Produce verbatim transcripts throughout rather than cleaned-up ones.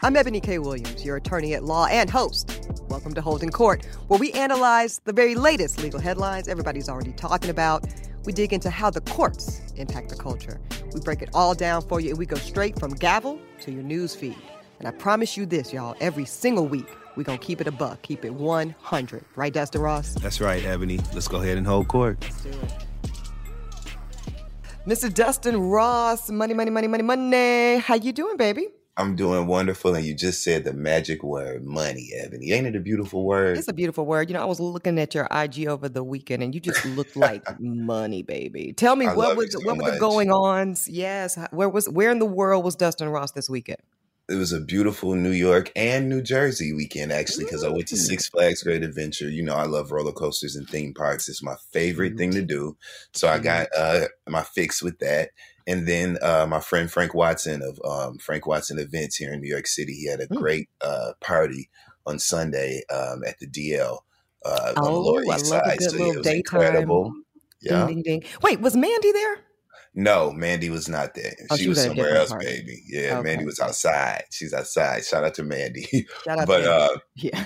I'm Ebony K. Williams, your attorney at law and host. Welcome to Holding Court, where we analyze the very latest legal headlines everybody's already talking about. We dig into how the courts impact the culture. We break it all down for you, and we go straight from gavel to your news feed. And I promise you this, y'all, every single week, we're going to keep it a buck, keep it one hundred. Right, Dustin Ross? That's right, Ebony. Let's go ahead and hold court. Let's do it. Mister Dustin Ross, money, money, money, money, money. How you doing, baby? I'm doing wonderful, and you just said the magic word, money, Ebony. Ain't it a beautiful word? It's a beautiful word. You know, I was looking at your I G over the weekend, and you just looked like money, baby. Tell me, I what love was you so what were the much. going ons? Yes, where was where in the world was Dustin Ross this weekend? It was a beautiful New York and New Jersey weekend, actually, because I went to Six Flags Great Adventure. You know, I love roller coasters and theme parks. It's my favorite thing to do. So I got uh, my fix with that. And then uh, my friend Frank Watson of um, Frank Watson Events here in New York City, he had a great uh, party on Sunday um, at the D L uh, on the Oh, Lower I East love a Side. good So yeah, little it was daytime. incredible. Yeah. Ding, ding, ding. Wait, was Mandy there? No, Mandy was not there. Oh, she she was was at a somewhere different else, party. baby. Yeah, Okay. Mandy was outside. She's outside. Shout out to Mandy. Shout out but to uh, yeah.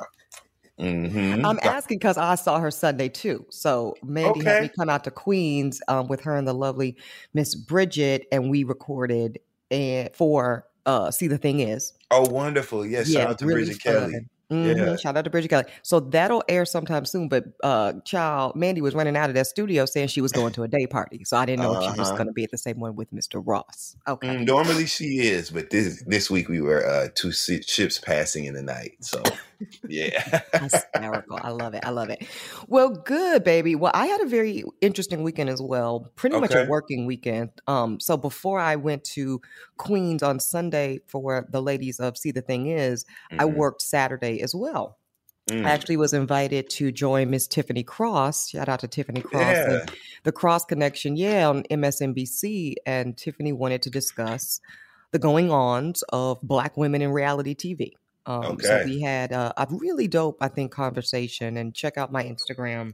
mhm. I'm asking because I saw her Sunday too. So Mandy had me Okay. come out to Queens um, with her and the lovely Miss Bridget, and we recorded and for uh, See the Thing Is. Oh, wonderful. Yeah, shout Yeah, out to really Bridget fun. Kelly. Mhm. Yeah. Shout out to Bridget Kelly. So that'll air sometime soon. But uh, child, Mandy was running out of that studio saying she was going to a day party. So I didn't know if she was Uh-huh. going to be at the same one with Mister Ross. Okay. Mm, normally she is, but this this week we were uh, two si- ships passing in the night. So, yeah. Hysterical. I love it. I love it. Well, good, baby. Well, I had a very interesting weekend as well. Pretty much a Okay. working weekend. Um, so before I went to Queens on Sunday for the ladies of See the Thing Is, I Mhm. worked Saturday as well. I Mm. actually was invited to join Miss Tiffany Cross. Shout out to Tiffany Cross Yeah. and the Cross Connection, yeah, on M S N B C. And Tiffany wanted to discuss the going ons of Black women in reality T V. Um, so Okay. we had uh, a really dope, I think, conversation. And check out my Instagram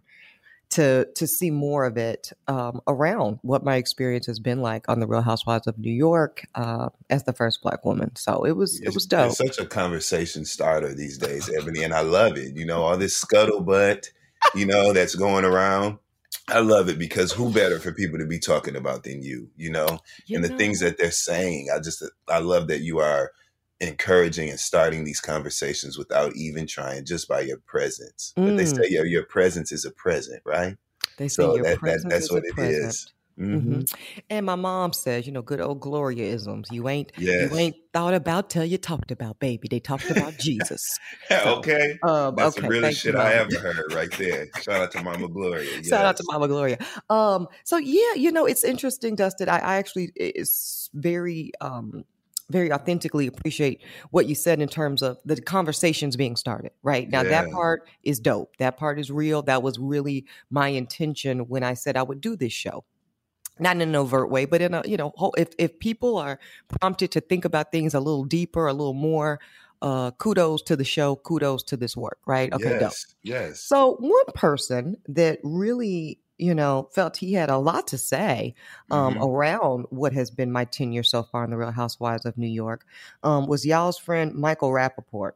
to to see more of it um, around what my experience has been like on the Real Housewives of New York uh, as the first Black woman. So it was it It's, was it's dope. such a conversation starter these days, Ebony, and I love it. You know, all this scuttlebutt, you know, that's going around. I love it because who better for people to be talking about than you, you know, You and the know, things that they're saying. I just, I love that you are encouraging and starting these conversations without even trying, just by your presence. But they mm, say your your presence is a present, right? they say So your that that presence that's is a what it present. is. Mm-hmm. hmm And my mom says, you know, good old Gloria-isms. You ain't you Yes. ain't thought about till you talked about, baby. They talked about Jesus. So, Okay. um, That's the okay, realest thank you, shit I Mama. ever heard right there. Shout out to Mama Gloria. Shout out to Yes. Mama Gloria. Um, so yeah, you know, it's interesting, Dustin. I, I actually it's very um very authentically appreciate what you said in terms of the conversations being started. Right now, that Yeah. part is dope. That part is real. That was really my intention when I said I would do this show. Not in an overt way, but in a, you know, ho- if if people are prompted to think about things a little deeper, a little more, uh, kudos to the show, kudos to this work, right? Okay, dope. Yes. Yes. So one person that really, you know, felt he had a lot to say um, hmm around what has been my tenure so far in the Real Housewives of New York um, was y'all's friend Michael Rappaport.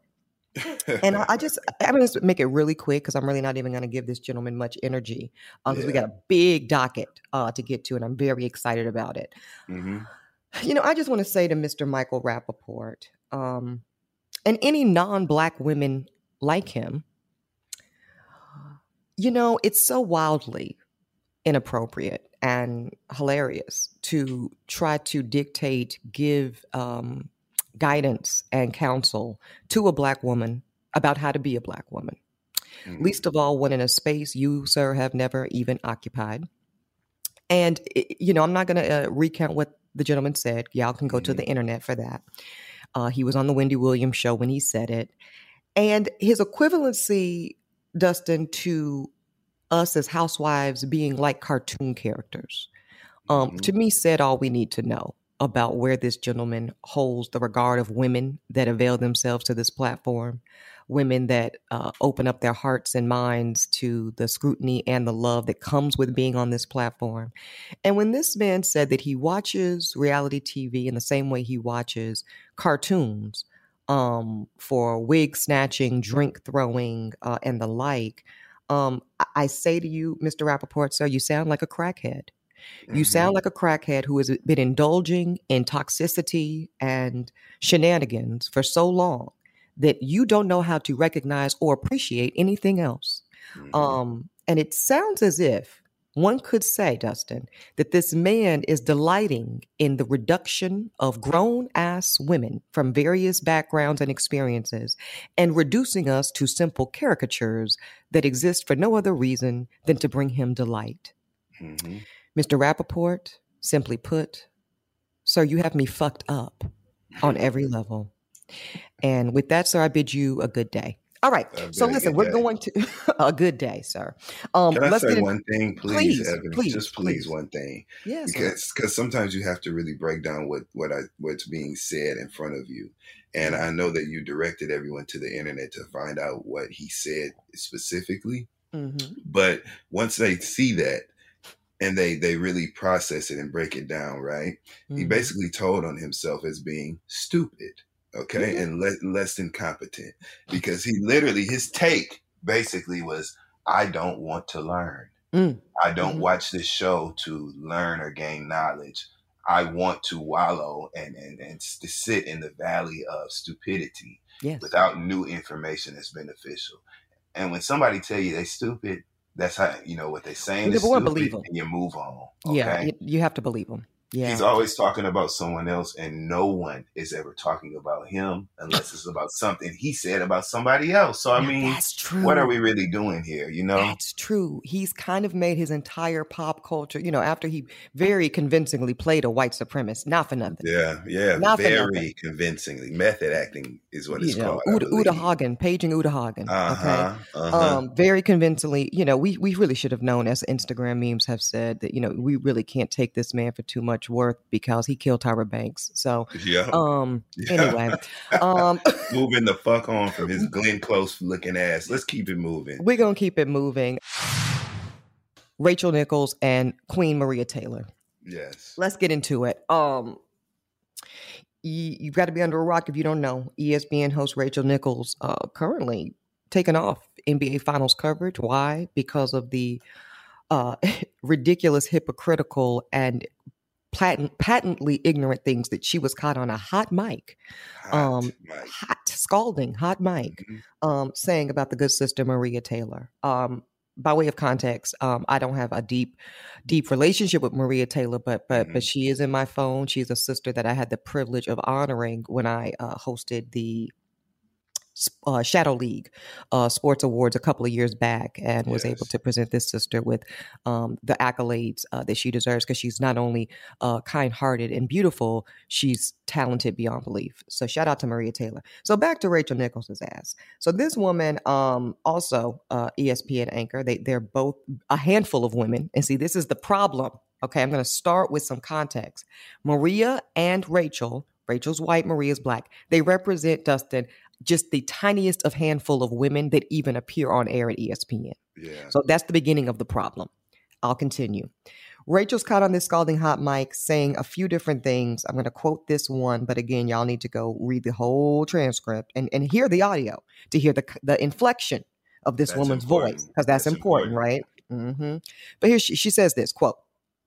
And I, I just, I'm going to make it really quick because I'm really not even going to give this gentleman much energy because we Yeah. got a big docket uh, to get to, and I'm very excited about it. hmm You know, I just want to say to Mister Michael Rappaport um, and any non-Black women like him, you know, it's so wildly inappropriate and hilarious to try to dictate, give um, guidance and counsel to a Black woman about how to be a Black woman. hmm Least of all, when in a space you, sir, have never even occupied. And, it- you know, I'm not going to uh, recount what the gentleman said. Y'all can go to hmm the internet for that. Uh, he was on the Wendy Williams show when he said it. And his equivalency, Dustin, to us as housewives being like cartoon characters, um, hmm to me said all we need to know about where this gentleman holds the regard of women that avail themselves to this platform, women that uh, open up their hearts and minds to the scrutiny and the love that comes with being on this platform. And when this man said that he watches reality T V in the same way he watches cartoons, um, for wig snatching, drink throwing, uh, and the like. Um, I-, I say to you, Mister Rappaport, sir, you sound like a crackhead. You Mhm. sound like a crackhead who has been indulging in toxicity and shenanigans for so long that you don't know how to recognize or appreciate anything else. Mhm. Um, and it sounds as if one could say, Dustin, that this man is delighting in the reduction of grown-ass women from various backgrounds and experiences and reducing us to simple caricatures that exist for no other reason than to bring him delight. Mhm. Mister Rappaport, simply put, sir, you have me fucked up on every level. And with that, sir, I bid you a good day. All right. A So very listen, good we're day. going to a good day, sir. Um, Can I let's say get in- one thing, please, Please, Evan? please, Just please, please. one thing, Yes, sir. because because sometimes you have to really break down what what I what's being said in front of you, and I know that you directed everyone to the internet to find out what he said specifically. Mm-hmm. But once they see that and they they really process it and break it down, right? He Mhm. basically told on himself as being stupid, okay, Mhm. and le- less than competent, because he literally his take basically was, "I don't want to learn. Mm. I don't Mhm. watch this show to learn or gain knowledge. I want to wallow and and and s- to sit in the valley of stupidity Yes. without new information that's beneficial." And when somebody tell you they stupid, that's how you know what they're saying is Number one, stupid, believe 'em. and you move on. Yeah, Okay. you, you have to believe him. Yeah. He's always talking about someone else, and no one is ever talking about him unless it's about something he said about somebody else. So I Now, mean, that's true. what are we really doing here? You know? That's true. He's kind of made his entire pop culture, you know, after he very convincingly played a white supremacist, not for nothing. Yeah, yeah, Not for nothing. very convincingly. Method acting is what it's You know, called. I Uda, believe. Uda Hagen, paging Uda Hagen. Uh Okay. huh. Uh huh. Um, very convincingly, you know, we, we really should have known, as Instagram memes have said, that, you know, we really can't take this man for too much worth because he killed Tyra Banks. So, Yeah. um, Yeah. anyway, um, Moving the fuck on from his Glenn Close looking ass. Let's keep it moving. we're going to keep it moving. Rachel Nichols and Queen Maria Taylor. Yes. Let's get into it. Um, you, you've got to be under a rock if you don't know. E S P N host Rachel Nichols uh, currently taking off N B A Finals coverage. Why? Because of the uh, ridiculous, hypocritical, and patent, patently ignorant things that she was caught on a hot mic, Hot um, mic. hot, scalding, hot mic, Mhm. um, saying about the good sister Maria Taylor. Um, by way of context, um, I don't have a deep, deep relationship with Maria Taylor, but but but Mhm. she is in my phone. She's a sister that I had the privilege of honoring when I uh, hosted the uh, Shadow League uh, Sports Awards a couple of years back, and was able Yes. to present this sister with um, the accolades uh, that she deserves, because she's not only uh, kind-hearted and beautiful, she's talented beyond belief. So shout out to Maria Taylor. So back to Rachel Nichols' ass. So this woman, um, also uh, E S P N anchor, they, they're both a handful of women. And see, this is the problem. Okay, I'm going to start with some context. Maria and Rachel, Rachel's white, Maria's black. They represent, Dustin, just the tiniest of handful of women that even appear on air at E S P N. Yeah. So that's the beginning of the problem. I'll continue. Rachel's caught on this scalding hot mic saying a few different things. I'm going to quote this one, but again, y'all need to go read the whole transcript and, and hear the audio to hear the the inflection of this That's woman's important. voice, because that's, That's important, important. right? Mm-hmm. But here she, she says this, quote,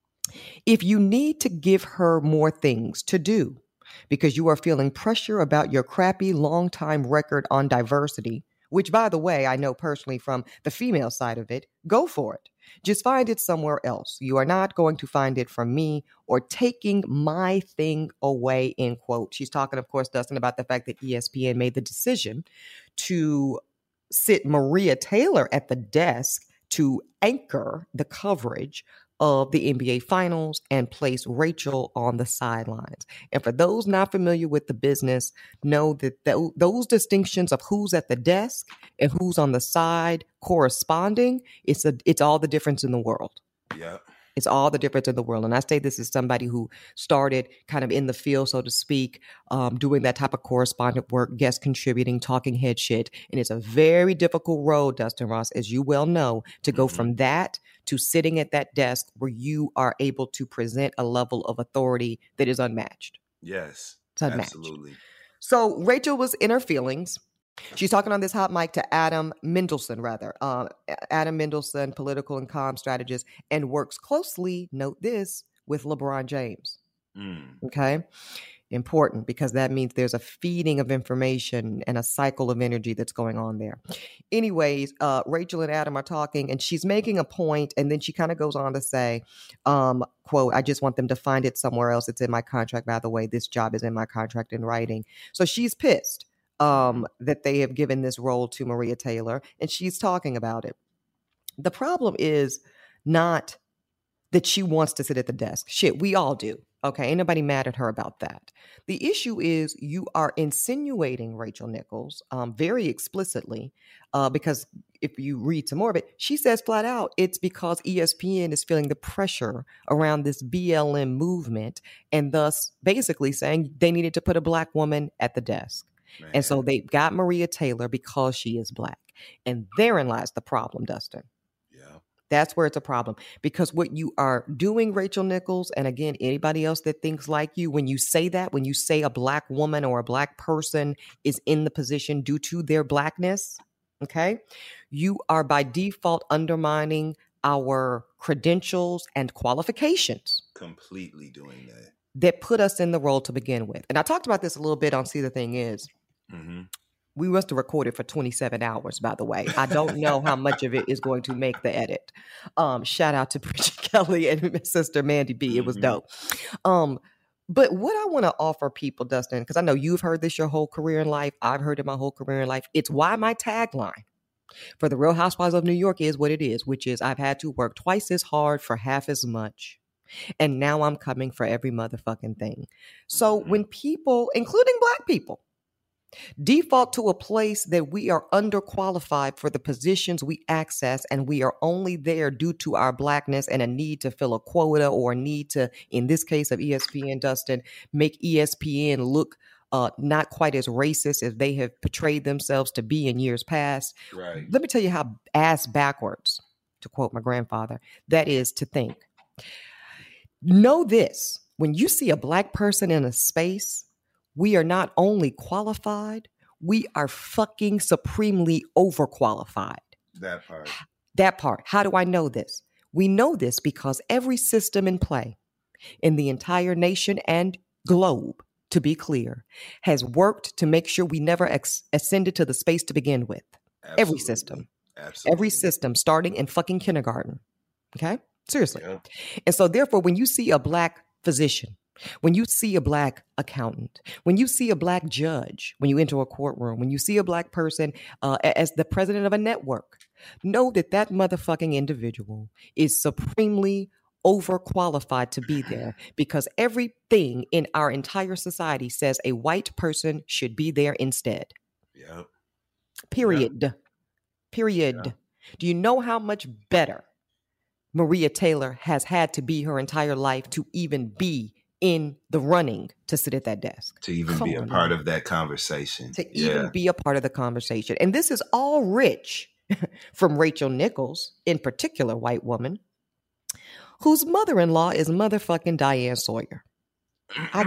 "If you need to give her more things to do because you are feeling pressure about your crappy long-time record on diversity," which, by the way, I know personally from the female side of it, go for it. "Just find it somewhere else. You are not going to find it from me or taking my thing away," end quote. She's talking, of course, Dustin, about the fact that E S P N made the decision to sit Maria Taylor at the desk to anchor the coverage of the N B A Finals and place Rachel on the sidelines. And for those not familiar with the business, know that th- those distinctions of who's at the desk and who's on the side corresponding, it's a, it's all the difference in the world. Yeah. It's all the difference in the world. And I say this as somebody who started kind of in the field, so to speak, um, doing that type of correspondent work, guest contributing, talking head shit. And it's a very difficult road, Dustin Ross, as you well know, to go Mhm. from that to sitting at that desk where you are able to present a level of authority that is unmatched. Yes. It's unmatched. Absolutely. So Rachel was in her feelings. She's talking on this hot mic to Adam Mendelsohn, rather. Uh, Adam Mendelsohn, political and comm strategist, and works closely, note this, with LeBron James. Mm. Okay? Important, because that means there's a feeding of information and a cycle of energy that's going on there. Anyways, uh, Rachel and Adam are talking, and she's making a point, and then she kind of goes on to say, um, quote, I just want them to find it somewhere else. It's in my contract, by the way. This job is in my contract in writing. So she's pissed um, that they have given this role to Maria Taylor, and she's talking about it. The problem is not that she wants to sit at the desk. Shit, we all do. Okay, ain't nobody mad at her about that. The issue is you are insinuating Rachel Nichols um, very explicitly uh, because if you read some more of it, she says flat out it's because E S P N is feeling the pressure around this B L M movement and thus basically saying they needed to put a Black woman at the desk. Man. And so they got Maria Taylor because she is Black. And therein lies the problem, Dustin. That's where it's a problem, because what you are doing, Rachel Nichols, and again, anybody else that thinks like you, when you say that, when you say a Black woman or a Black person is in the position due to their Blackness, okay, you are by default undermining our credentials and qualifications. Completely doing that. That put us in the role to begin with. And I talked about this a little bit on See the Thing Is. Mm-hmm. We must have recorded for twenty-seven hours, by the way. I don't know how much of it is going to make the edit. Um, shout out to Bridget Kelly and Sister Mandy B. It was dope. Um, but what I want to offer people, Dustin, because I know you've heard this your whole career in life. I've heard it my whole career in life. It's why my tagline for the Real Housewives of New York is what it is, which is I've had to work twice as hard for half as much. And now I'm coming for every motherfucking thing. So when people, including Black people, default to a place that we are underqualified for the positions we access, and we are only there due to our Blackness and a need to fill a quota or a need to, in this case of E S P N, Dustin, make E S P N look uh, not quite as racist as they have portrayed themselves to be in years past. Right. Let me tell you how ass backwards, to quote my grandfather, that is to think. Know this, when you see a Black person in a space, we are not only qualified, we are fucking supremely overqualified. That part. That part. How do I know this? We know this because every system in play in the entire nation and globe, to be clear, has worked to make sure we never ex- ascended to the space to begin with. Absolutely. Every system. Absolutely. Every system, starting in fucking kindergarten. Okay? Seriously. Yeah. And so therefore, when you see a Black physician, when you see a Black accountant, when you see a Black judge, when you enter a courtroom, when you see a Black person uh, as the president of a network, know that that motherfucking individual is supremely overqualified to be there, because everything in our entire society says a white person should be there instead. Yep. Period. Yep. Period. Yep. Do you know how much better Maria Taylor has had to be her entire life to even be in the running to sit at that desk? To even Come be a part man. of that conversation. To yeah. even be a part of the conversation. And this is all rich from Rachel Nichols, in particular, white woman, whose mother-in-law is motherfucking Diane Sawyer. I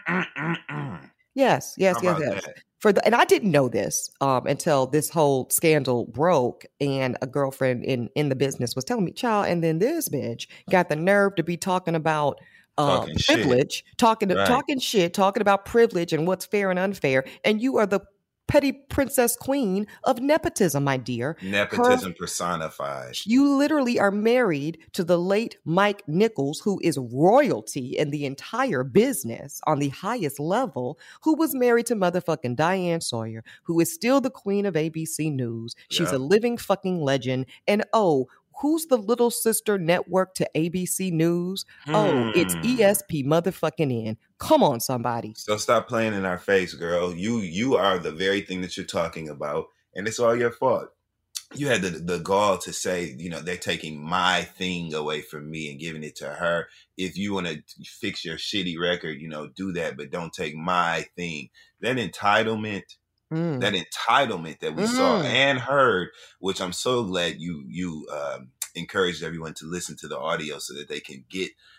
can't. Yes, yes, yes, yes. That? For the, and I didn't know this um, until this whole scandal broke, and a girlfriend in, in the business was telling me, child, and then this bitch got the nerve to be talking about uh, talking privilege, shit. talking right. talking shit, talking about privilege and what's fair and unfair, and you are the petty princess queen of nepotism, my dear. Nepotism Her, personified. You literally are married to the late Mike Nichols, who is royalty in the entire business on the highest level, who was married to motherfucking Diane Sawyer, who is still the queen of A B C News. She's yeah. a living fucking legend. And oh, who's the little sister network to A B C News? Hmm. Oh, it's E S P motherfucking N. Come on, somebody. So stop playing in our face, girl. You you are the very thing that you're talking about, and it's all your fault. You had the, the gall to say, you know, they're taking my thing away from me and giving it to her. If you want to fix your shitty record, you know, do that, but don't take my thing. That entitlement... Mm. That entitlement that we mm. saw and heard, which I'm so glad you you um, encouraged everyone to listen to the audio so that they can get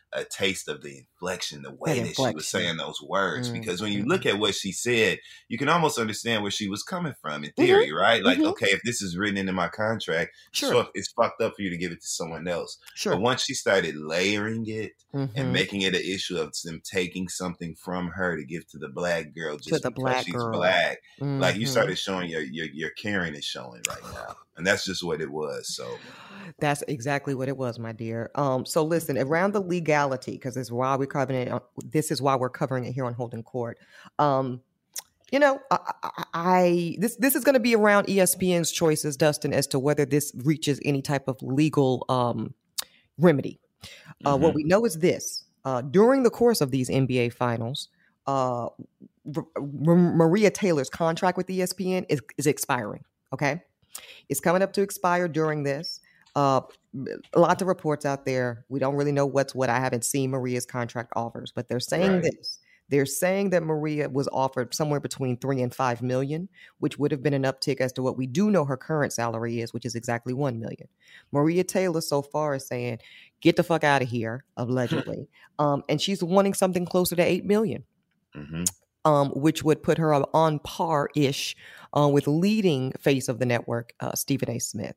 a taste of the inflection, the way That that, that she was saying those words. Mm-hmm. Because when you look at what she said, you can almost understand where she was coming from in theory, mm-hmm. right? Like, mm-hmm. okay, if this is written into my contract, sure. so it's fucked up for you to give it to someone else. Sure. But once she started layering it mm-hmm. and making it an issue of them taking something from her to give to the black girl just to the because black she's girl. black, mm-hmm. like you started showing your, your your caring is showing right now. And that's just what it was. So that's exactly what it was, my dear. Um, so listen, around the legality, because this is why we're covering it. This is why we're covering it here on Holding Court. Um, you know, I, I, I this this is going to be around E S P N's choices, Dustin, as to whether this reaches any type of legal um, remedy. Uh, mm-hmm. What we know is this: uh, during the course of these N B A finals, uh, R- R- Maria Taylor's contract with E S P N is, is expiring. Okay. It's coming up to expire during this. Uh, lots of reports out there. We don't really know what's what. I haven't seen Maria's contract offers, but they're saying right. this. They're saying that Maria was offered somewhere between three and five million, which would have been an uptick as to what we do know her current salary is, which is exactly one million. Maria Taylor so far is saying, get the fuck out of here, allegedly. um, and she's wanting something closer to eight million. Mm-hmm. Um, which would put her on par-ish uh, with leading face of the network, uh, Stephen A. Smith.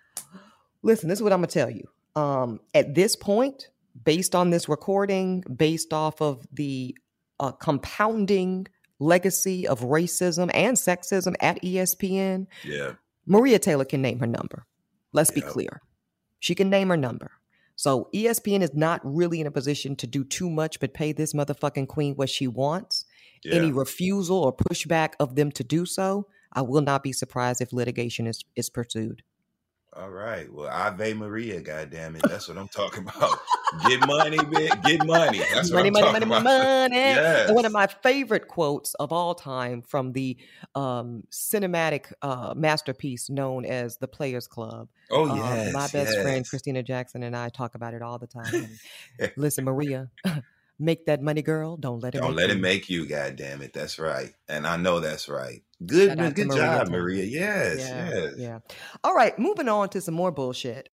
Listen, this is what I'm going to tell you. Um, at this point, based on this recording, based off of the uh, compounding legacy of racism and sexism at E S P N, yeah, Maria Taylor can name her number. Let's yep. be clear. She can name her number. So E S P N is not really in a position to do too much but pay this motherfucking queen what she wants. Yeah. Any refusal or pushback of them to do so, I will not be surprised if litigation is, is pursued. All right. Well, Ave Maria, goddammit. That's what I'm talking about. Get money, bitch. Get money. That's what money, I'm money, talking money, about. Money, yes. And one of my favorite quotes of all time from the um, cinematic uh, masterpiece known as The Players Club. Oh, um, yes. My best yes. friend, Christina Jackson, and I talk about it all the time. Listen, Maria, make that money, girl. Don't let it Don't make let you. it make you, goddammit. That's right. And I know that's right. Good, good Maria job, Maria. Yes, yeah, yes. Yeah. All right, moving on to some more bullshit.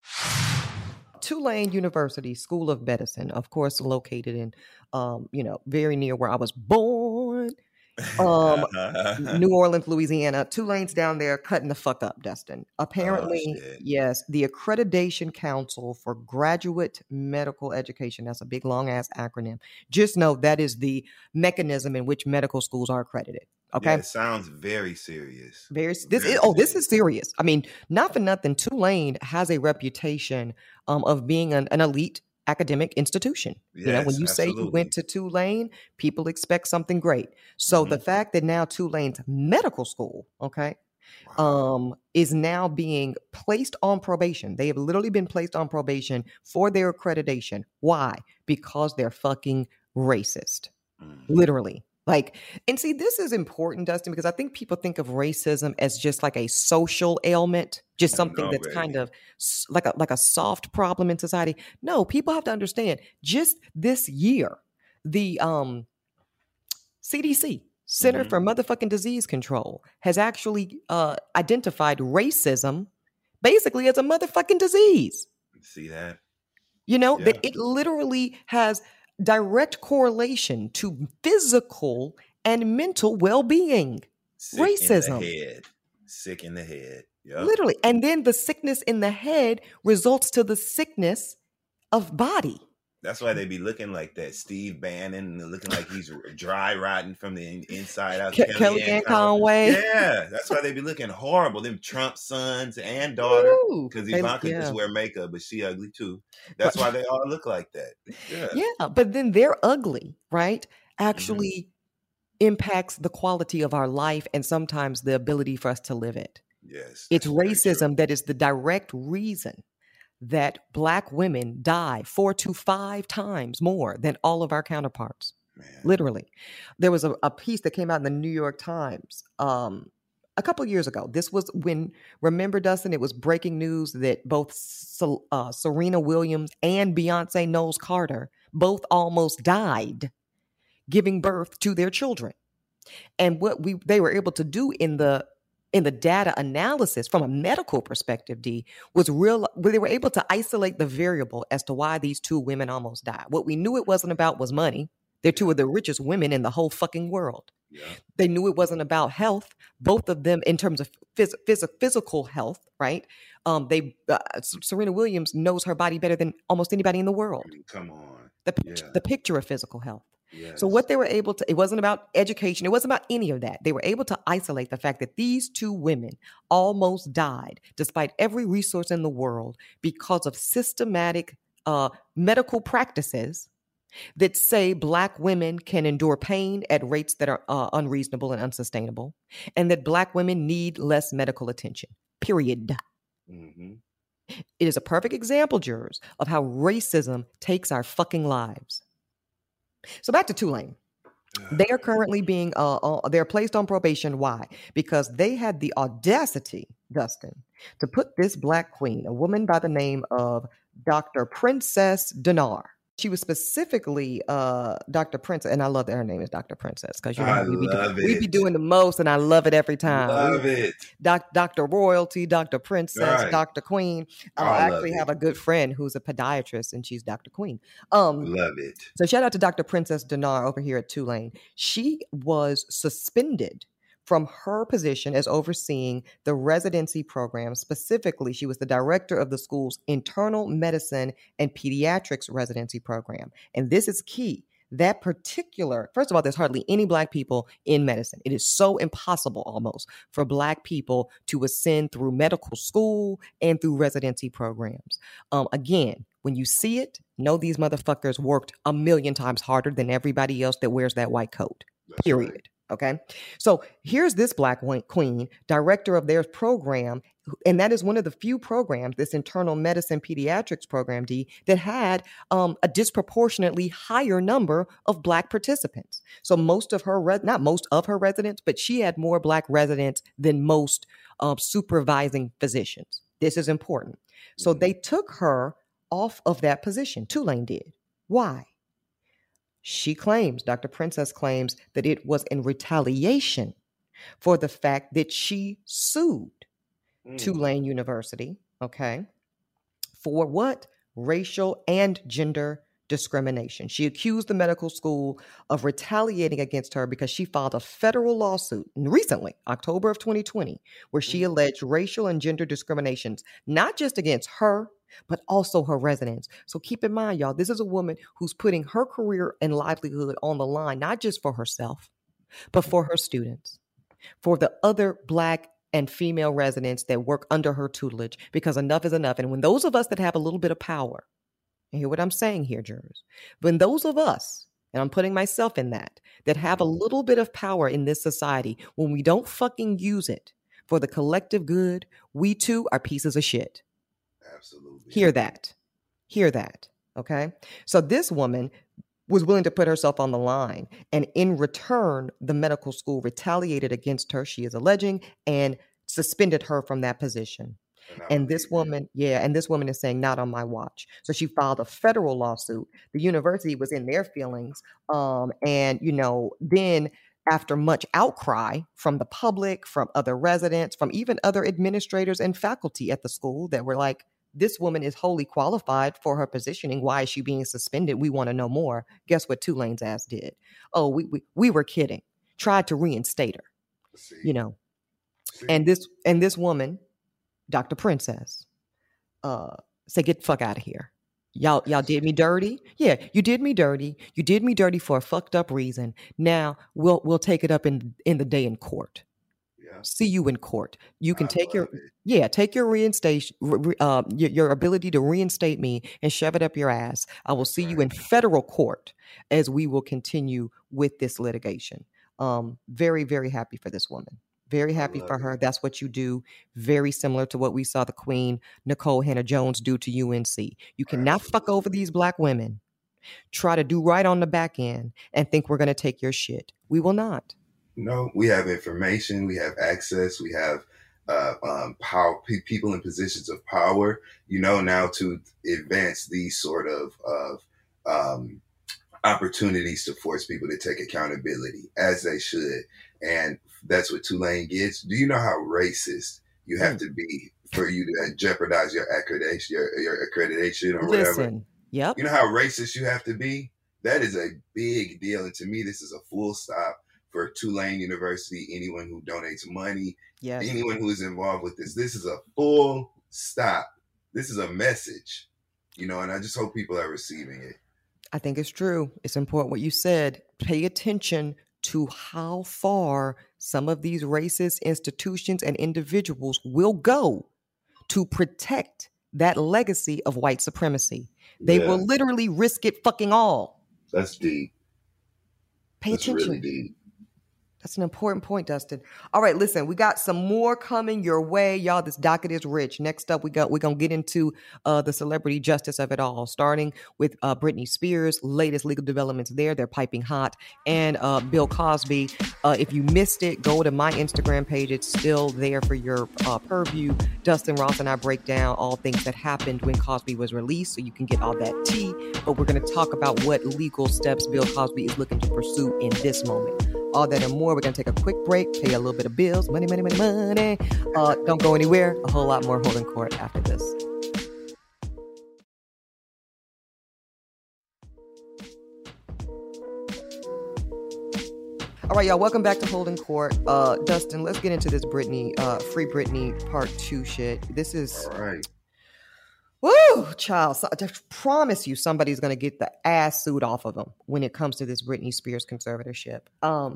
Tulane University School of Medicine, of course, located in, um, you know, very near where I was born, um, New Orleans, Louisiana. Tulane's down there cutting the fuck up, Dustin. Apparently, oh, yes, the Accreditation Council for Graduate Medical Education, that's a big, long-ass acronym. Just know that is the mechanism in which medical schools are accredited. Okay. Yeah, it sounds very serious. Very. This very is. Oh, this is serious. I mean, not for nothing. Tulane has a reputation um, of being an, an elite academic institution. Yes, you know, when you absolutely. say you went to Tulane, people expect something great. So mm-hmm. the fact that now Tulane's medical school, okay, wow. um, is now being placed on probation. They have literally been placed on probation for their accreditation. Why? Because they're fucking racist. Mm-hmm. Literally. Like, and see, this is important, Dustin, because I think people think of racism as just like a social ailment, just something know, that's baby. kind of like a like a soft problem in society. No, people have to understand. Just this year, the um, C D C, Center mm-hmm. for Motherfucking Disease Control, has actually uh, identified racism basically as a motherfucking disease. See that? You know, yeah. that it literally has direct correlation to physical and mental well-being. Sick racism. In the head. Sick in the head. Yep. Literally. And then the sickness in the head results to the sickness of body. That's why they be looking like that. Steve Bannon looking like he's dry rotting from the inside out. Ke- Kellyanne Conway. Yeah, that's why they be looking horrible. Them Trump sons and daughter. Because Ivanka yeah. just wear makeup, but she ugly too. That's why they all look like that. Yeah, yeah, but then they're ugly, right? Actually mm-hmm. impacts the quality of our life and sometimes the ability for us to live it. Yes. It's racism that is the direct reason that Black women die four to five times more than all of our counterparts. Man. Literally. There was a, a piece that came out in the New York Times um, a couple years ago. This was when, remember, Dustin, it was breaking news that both uh, Serena Williams and Beyonce Knowles Carter both almost died giving birth to their children. And what we they were able to do in the in the data analysis from a medical perspective, D, was real, where they were able to isolate the variable as to why these two women almost died. What we knew it wasn't about was money. They're two of the richest women in the whole fucking world. Yeah. They knew it wasn't about health. Both of them, in terms of phys- phys- physical health, right? Um, they uh, Serena Williams knows her body better than almost anybody in the world. I mean, come on. The, Yeah. the picture of physical health. Yes. So what they were able to, it wasn't about education. It wasn't about any of that. They were able to isolate the fact that these two women almost died despite every resource in the world because of systematic uh, medical practices that say Black women can endure pain at rates that are uh, unreasonable and unsustainable, and that Black women need less medical attention, period. Mm-hmm. It is a perfect example, jurors, of how racism takes our fucking lives. So back to Tulane. They are currently being, uh, uh, they're placed on probation. Why? Because they had the audacity, Dustin, to put this Black queen, a woman by the name of Doctor Princess Dinar. She was specifically uh, Doctor Princess, and I love that her name is Doctor Princess because you know I we be, love do, we be it. doing the most, and I love it every time. Love We- it. Doc, Doctor Royalty, Doctor Princess, Right. Doctor Queen. Uh, I I love actually it. have a good friend who's a podiatrist, and she's Doctor Queen. Um, Love it. so shout out to Doctor Princess Dinar over here at Tulane. She was suspended from her position as overseeing the residency program. Specifically, she was the director of the school's internal medicine and pediatrics residency program. And this is key. That particular, first of all, there's hardly any Black people in medicine. It is so impossible almost for Black people to ascend through medical school and through residency programs. Um, again, when you see it, know these motherfuckers worked a million times harder than everybody else that wears that white coat. That's Period. right. Okay. So here's this Black wo- queen, director of their program. And that is one of the few programs, this internal medicine pediatrics program, D, that had um, a disproportionately higher number of Black participants. So most of her, re- not most of her residents, but she had more Black residents than most um, supervising physicians. This is important. So Mhm. they took her off of that position. Tulane did. Why? She claims, Doctor Princess claims, that it was in retaliation for the fact that she sued Mm. Tulane University, okay, for what? Racial and gender discrimination. She accused the medical school of retaliating against her because she filed a federal lawsuit recently, October of twenty twenty, where she Mm. alleged racial and gender discriminations, not just against her, but also her residents. So keep in mind, y'all, this is a woman who's putting her career and livelihood on the line, not just for herself, but for her students, for the other Black and female residents that work under her tutelage, because enough is enough. And when those of us that have a little bit of power, and hear what I'm saying here, jurors, when those of us, and I'm putting myself in that, that have a little bit of power in this society, when we don't fucking use it for the collective good, we too are pieces of shit. Absolutely. Hear that. Hear that. Okay. So this woman was willing to put herself on the line. And in return, the medical school retaliated against her, she is alleging, and suspended her from that position. And I And this believe it. woman, yeah, and this woman is saying, not on my watch. So she filed a federal lawsuit. The university was in their feelings. Um, and, you know, then after much outcry from the public, from other residents, from even other administrators and faculty at the school that were like, this woman is wholly qualified for her positioning. Why is she being suspended? We want to know more. Guess what Tulane's ass did? Oh, we we, we were kidding. Tried to reinstate her, See, you know. see. And this and this woman, Doctor Princess, uh, say, get the fuck out of here. Y'all, y'all did me dirty. Yeah, you did me dirty. You did me dirty for a fucked up reason. Now we'll we'll take it up in in the day in court. Yeah. See you in court. You can I take your love it. yeah, take your reinstation, re- uh, your, your ability to reinstate me and shove it up your ass. I will see you in federal court as we will continue with this litigation. Um, very, very happy for this woman. Very happy love for her. it. That's what you do. Very similar to what we saw the Queen Nicole Hannah Jones do to U N C. You cannot fuck over these Black women. Try to do right on the back end and think we're going to take your shit. We will not. No, we have information, we have access, we have uh, um, power, pe- people in positions of power, you know, now to advance these sort of, of um, opportunities to force people to take accountability, as they should. and that's what Tulane gets. Do you know how racist you have Mm. to be for you to jeopardize your accreditation, your, your accreditation or Listen, whatever? Yep. You know how racist you have to be? That is a big deal. And to me, this is a full stop for Tulane University, anyone who donates money, Yes. anyone who is involved with this. This is a full stop. This is a message, you know, and I just hope people are receiving it. I think it's true. It's important what you said. Pay attention to how far some of these racist institutions and individuals will go to protect that legacy of white supremacy. They Yeah. will literally risk it fucking all. That's deep. Pay That's attention. really deep. That's an important point, Dustin. All right, listen, we got some more coming your way, y'all. This docket is rich. Next up, we got we're gonna get into uh, the celebrity justice of it all, starting with uh, Britney Spears. Latest legal developments there; they're piping hot, and uh, Bill Cosby. Uh, if you missed it, go to my Instagram page; it's still there for your uh, purview. Dustin Ross and I break down all things that happened when Cosby was released, so you can get all that tea. But we're gonna talk about what legal steps Bill Cosby is looking to pursue in this moment. All that and more. We're going to take a quick break, pay a little bit of bills. Money, money, money, money. Uh, don't go anywhere. A whole lot more Holding Court after this. All right, y'all. Welcome back to Holding Court. Uh, Dustin, let's get into this Britney, uh, Free Britney Part two shit. This is... All right. Woo, child. So, I promise you somebody's going to get the ass suit off of them when it comes to this Britney Spears conservatorship. Um,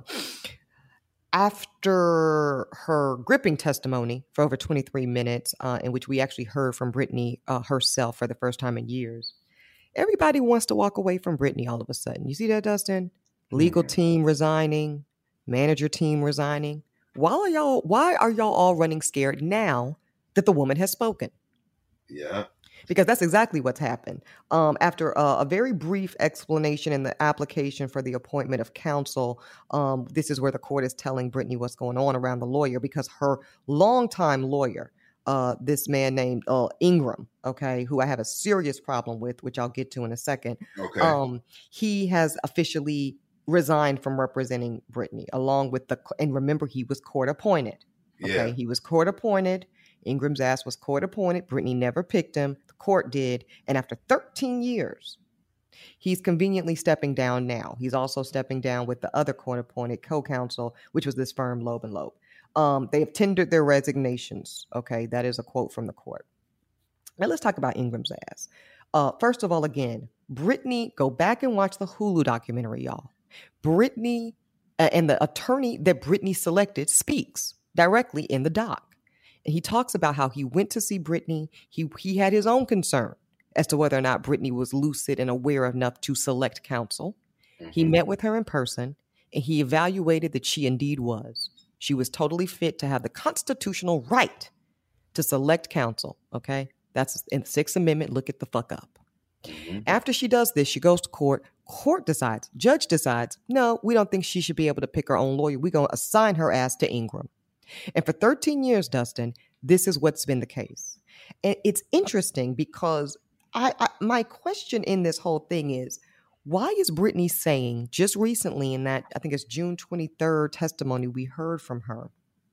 after her gripping testimony for over twenty-three minutes, uh, in which we actually heard from Britney uh, herself for the first time in years, everybody wants to walk away from Britney all of a sudden. You see that, Dustin? Legal Mm-hmm. team resigning, manager team resigning. Why are y'all, why are y'all all running scared now that the woman has spoken? Yeah. Because that's exactly what's happened. Um, after uh, a very brief explanation in the application for the appointment of counsel, um, this is where the court is telling Britney what's going on around the lawyer, because her longtime lawyer, uh, this man named uh, Ingram, okay, who I have a serious problem with, which I'll get to in a second, Okay. um, he has officially resigned from representing Britney, along with the, and remember, he was court appointed. Okay, Yeah. he was court appointed. Ingram's ass was court appointed. Britney never picked him. The court did. And after thirteen years, he's conveniently stepping down now. He's also stepping down with the other court appointed co-counsel, which was this firm Loeb and Loeb. Um, they have tendered their resignations. Okay, that is a quote from the court. Now let's talk about Ingram's ass. Uh, first of all, again, Britney, go back and watch the Hulu documentary, y'all. Britney uh, and the attorney that Britney selected speaks directly in the doc. And he talks about how he went to see Britney. He he had his own concern as to whether or not Britney was lucid and aware enough to select counsel. Mm-hmm. He met with her in person, and he evaluated that she indeed was. She was totally fit to have the constitutional right to select counsel, okay? That's in the Sixth Amendment. Look it the fuck up. Mm-hmm. After she does this, she goes to court. Court decides, judge decides, no, we don't think she should be able to pick her own lawyer. We're going to assign her ass to Ingram. And for thirteen years, Dustin, this is what's been the case. And it's interesting because I, I my question in this whole thing is, why is Britney saying just recently in that, I think it's June twenty-third testimony we heard from her,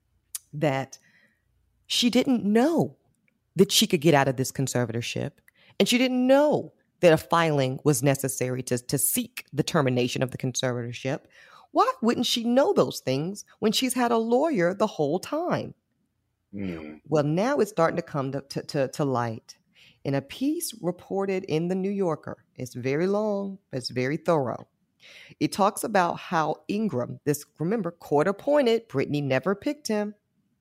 that she didn't know that she could get out of this conservatorship, and she didn't know that a filing was necessary to, to seek the termination of the conservatorship? Why wouldn't she know those things when she's had a lawyer the whole time? Mm. Well, now it's starting to come to, to, to, to light. In a piece reported in the New Yorker, it's very long, but it's very thorough. It talks about how Ingram, this, remember, court appointed, Britney never picked him.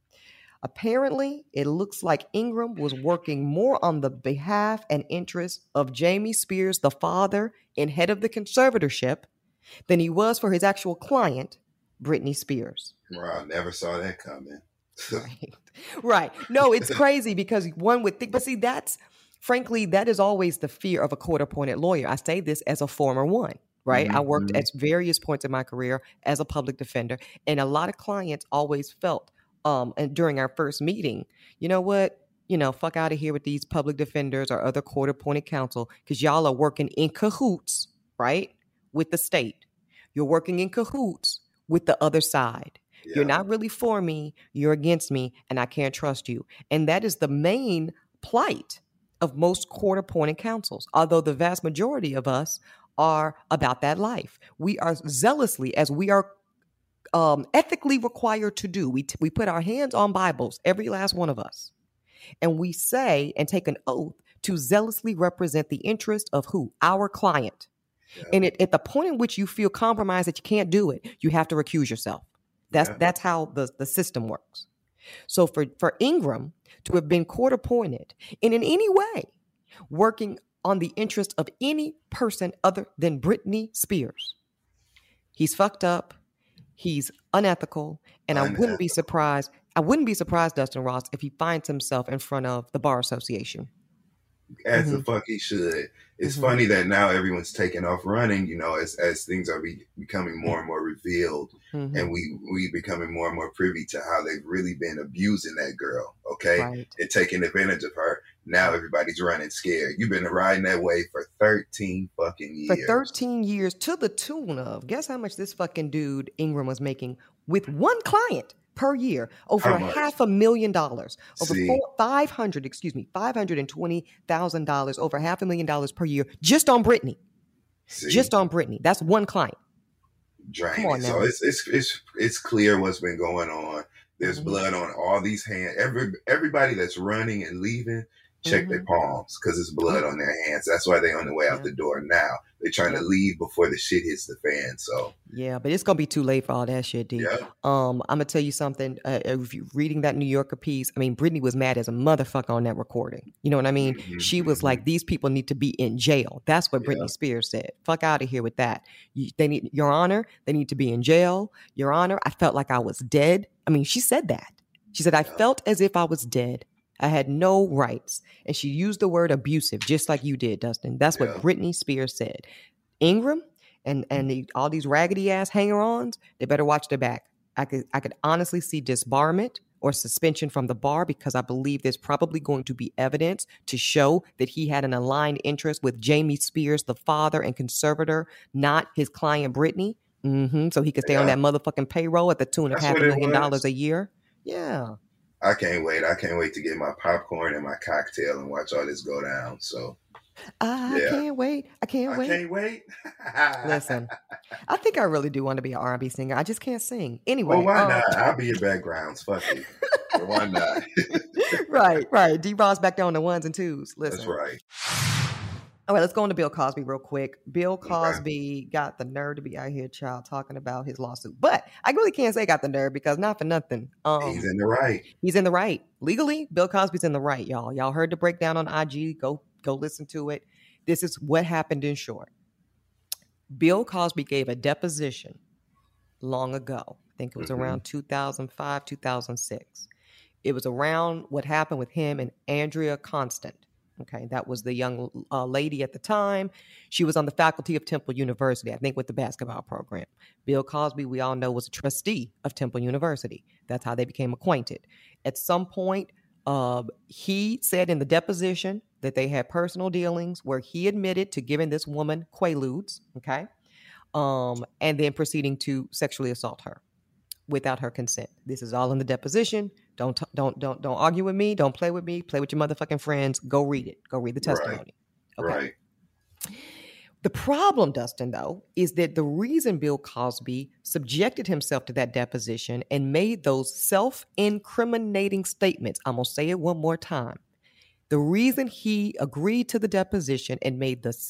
Apparently, it looks like Ingram was working more on the behalf and interest of Jamie Spears, the father and head of the conservatorship, than he was for his actual client, Britney Spears. Wow, I never saw that coming. Right. Right. No, it's crazy because one would think, but see, that's, frankly, that is always the fear of a court-appointed lawyer. I say this as a former one, right? Mm-hmm. I worked at various points in my career as a public defender, and a lot of clients always felt, um, and during our first meeting, you know what? You know, fuck out of here with these public defenders or other court-appointed counsel, because y'all are working in cahoots, right, with the state. You're working in cahoots with the other side. Yeah. You're not really for me. You're against me, and I can't trust you. And that is the main plight of most court-appointed counsels, although the vast majority of us are about that life. We are zealously, as we are um, ethically required to do, we, t- we put our hands on Bibles, every last one of us, and we say and take an oath to zealously represent the interest of who? Our client. Yeah. And it, at the point in which you feel compromised that you can't do it, you have to recuse yourself. That's Yeah. that's how the, the system works. So for, for Ingram to have been court appointed and in any way working on the interest of any person other than Britney Spears, he's fucked up, he's unethical, and I wouldn't be surprised, I wouldn't be surprised, Dustin Ross, if he finds himself in front of the Bar Association. As Mhm. the fuck he should. It's Mhm. funny that now everyone's taking off running, you know, as as things are be, becoming more and more revealed, Mhm. and we we becoming more and more privy to how they've really been abusing that girl, okay, Right. and taking advantage of her. Now everybody's running scared. You've been riding that way for thirteen fucking For years. thirteen years, to the tune of, guess how much this fucking dude Ingram was making with one client per year? Over How a much? half a million dollars. Over See? four, five hundred, excuse me, five hundred and twenty thousand dollars, over half a million dollars per year, just on Britney. See? Just on Britney. That's one client. Draining. Come on So now. it's it's it's it's clear what's been going on. There's Mhm. blood on all these hands. Every everybody that's running and leaving, check their palms because it's blood on their hands. That's why they're on the way out Yeah. the door now. They're trying Yeah. to leave before the shit hits the fan. So Yeah, but it's gonna be too late for all that shit, D. yeah, Um, I'm gonna tell you something. Uh, if you're reading that New Yorker piece, I mean, Britney was mad as a motherfucker on that recording. You know what I mean? Mhm, She was mhm. like, "These people need to be in jail." That's what Yeah. Britney Spears said. Fuck out of here with that. You, they need, Your Honor, they need to be in jail. Your Honor, I felt like I was dead. I mean, she said that. She said, "I Yeah. felt as if I was dead. I had no rights," and she used the word abusive, just like you did, Dustin. That's what Yeah. Britney Spears said. Ingram and and the, all these raggedy ass hanger-ons, they better watch their back. I could I could honestly see disbarment or suspension from the bar because I believe there's probably going to be evidence to show that he had an aligned interest with Jamie Spears, the father and conservator, not his client Britney. hmm So he could stay on Yeah. that motherfucking payroll at the tune of That's half what a it million was. dollars a year. Yeah. I can't wait. I can't wait to get my popcorn and my cocktail and watch all this go down. So I Yeah. can't wait. I can't I wait. can't wait. Listen, I think I really do want to be an R and B singer. I just can't sing. Anyway. Well, why um, not? I'll be your backgrounds. Fuck you. But why not? right, right. D-Ross back there on the ones and twos. Listen. That's right. All right, let's go into Bill Cosby real quick. Bill Okay. Cosby got the nerve to be out here, child, talking about his lawsuit. But I really can't say got the nerve because not for nothing. Um, He's in the right. He's in the right. Legally, Bill Cosby's in the right, y'all. Y'all heard the breakdown on I G. Go, go listen to it. This is what happened in short. Bill Cosby gave a deposition long ago. I think it was Mhm. around two thousand five, two thousand six. It was around what happened with him and Andrea Constant. Okay, that was the young uh, lady at the time. She was on the faculty of Temple University, I think, with the basketball program. Bill Cosby, we all know, was a trustee of Temple University. That's how they became acquainted. At some point, uh, he said in the deposition that they had personal dealings where he admitted to giving this woman quaaludes, okay, um, and then proceeding to sexually assault her without her consent. This is all in the deposition. Don't t- don't don't don't argue with me. Don't play with me. Play with your motherfucking friends. Go read it. Go read the Right. testimony. Okay. Right. The problem, Dustin, though, is that the reason Bill Cosby subjected himself to that deposition and made those self-incriminating statements, I'm going to say it one more time. The reason he agreed to the deposition and made the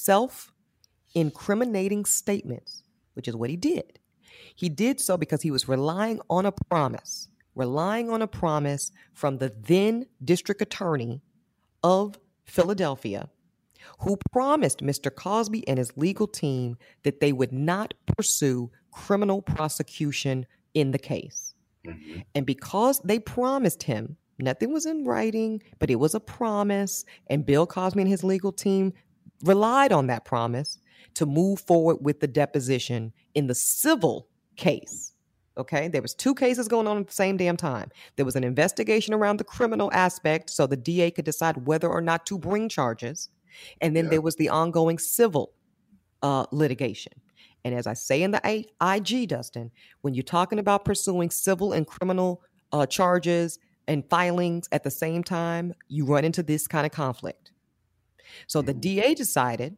self-incriminating statements, which is what he did, he did so because he was relying on a promise, relying on a promise from the then district attorney of Philadelphia, who promised Mister Cosby and his legal team that they would not pursue criminal prosecution in the case. Mhm. And because they promised him, nothing was in writing, but it was a promise, and Bill Cosby and his legal team relied on that promise to move forward with the deposition in the civil case. Okay, there was two cases going on at the same damn time. There was an investigation around the criminal aspect so the D A could decide whether or not to bring charges. And then Yeah. there was the ongoing civil uh, litigation. And as I say in the I G, Dustin, when you're talking about pursuing civil and criminal uh, charges and filings at the same time, you run into this kind of conflict. So the D A decided,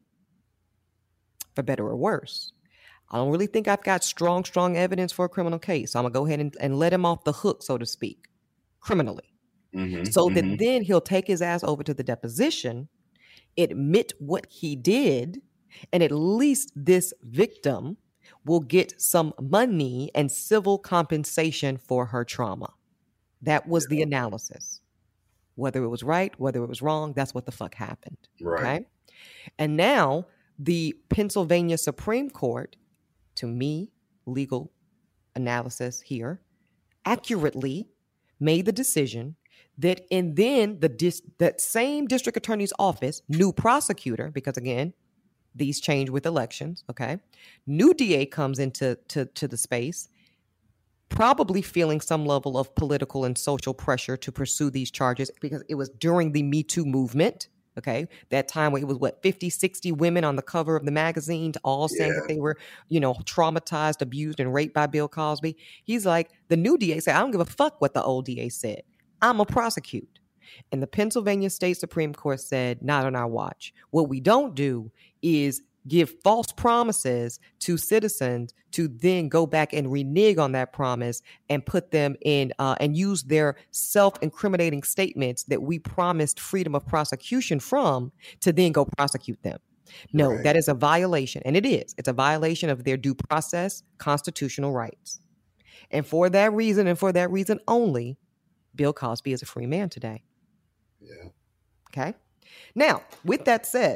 for better or worse, I don't really think I've got strong, strong evidence for a criminal case. So I'm going to go ahead and, and let him off the hook, so to speak, criminally. Mm-hmm, so mm-hmm. that then he'll take his ass over to the deposition, admit what he did, and at least this victim will get some money and civil compensation for her trauma. That was the analysis. Whether it was right, whether it was wrong, that's what the fuck happened. Right. Okay? And now the Pennsylvania Supreme Court, to me, legal analysis here, accurately made the decision that, and then the dis- that same district attorney's office, new prosecutor, because again, these change with elections, okay? New D A comes into to, to the space, probably feeling some level of political and social pressure to pursue these charges because it was during the Me Too movement, okay? That time where it was, what, fifty, sixty women on the cover of the magazine all saying yeah. that they were, you know, traumatized, abused, and raped by Bill Cosby. He's like, the new D A said, I don't give a fuck what the old D A said. I'm a prosecute. And the Pennsylvania State Supreme Court said, not on our watch. What we don't do is give false promises to citizens to then go back and renege on that promise and put them in uh, and use their self-incriminating statements that we promised freedom of prosecution from to then go prosecute them. No, right. That is a violation. And it is. It's a violation of their due process constitutional rights. And for that reason and for that reason only, Bill Cosby is a free man today. Yeah. Okay. Now, with that said,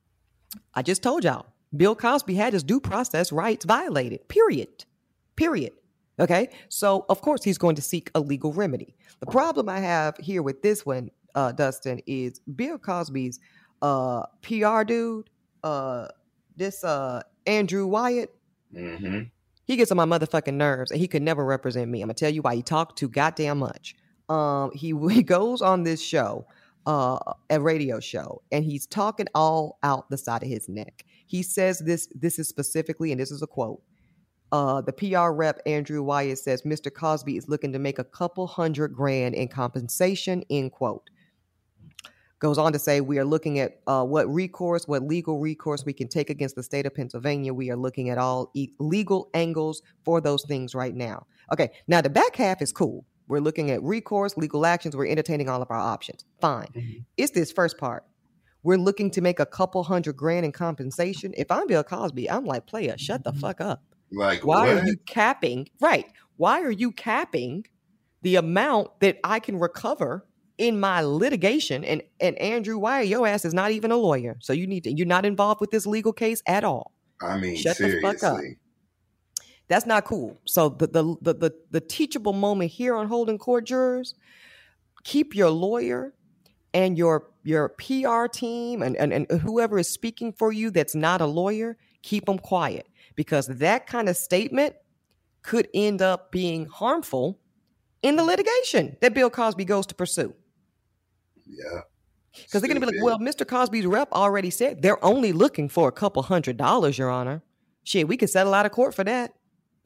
I just told y'all, Bill Cosby had his due process rights violated, period, period. Okay. So, of course, he's going to seek a legal remedy. The problem I have here with this one, uh, Dustin, is Bill Cosby's uh, P R dude, uh, this uh, Andrew Wyatt. Mm-hmm. He gets on my motherfucking nerves and he could never represent me. I'm going to tell you why. He talked too goddamn much. Um, he, he goes on this show, uh, a radio show, and he's talking all out the side of his neck. He says this, this is specifically, and this is a quote. Uh, the P R rep, Andrew Wyatt, says, Mister Cosby is looking to make a couple hundred grand in compensation, end quote. Goes on to say, we are looking at uh, what recourse, what legal recourse we can take against the state of Pennsylvania. We are looking at all e- legal angles for those things right now. Okay, now the back half is cool. We're looking at recourse, legal actions. We're entertaining all of our options. Fine. Mm-hmm. It's this first part. We're looking to make a couple hundred grand in compensation. If I'm Bill Cosby, I'm like, player, shut the fuck up. Like, why what? are you capping? Right. Why are you capping the amount that I can recover in my litigation? And, and Andrew Wyatt, your ass is not even a lawyer. So you need to, you're not involved with this legal case at all. I mean, shut seriously. the fuck up. That's not cool. So the, the the the the teachable moment here on Holding Court, jurors, keep your lawyer and your your P R team and, and, and whoever is speaking for you that's not a lawyer, keep them quiet, because that kind of statement could end up being harmful in the litigation that Bill Cosby goes to pursue. Yeah. Because they're going to be like, well, Mister Cosby's rep already said they're only looking for a couple hundred dollars, Your Honor. Shit, we could settle out of court for that.